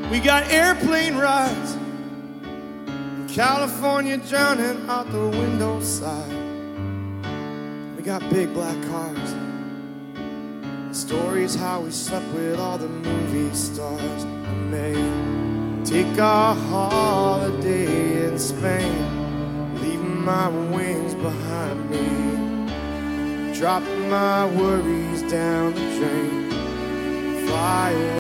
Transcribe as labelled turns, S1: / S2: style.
S1: We got airplane rides, California drowning out the window side. We got big black cars, stories how we slept with all the movie stars. I may take a holiday in Spain, leaving my wings behind me, drop my worries down the drain, fly away.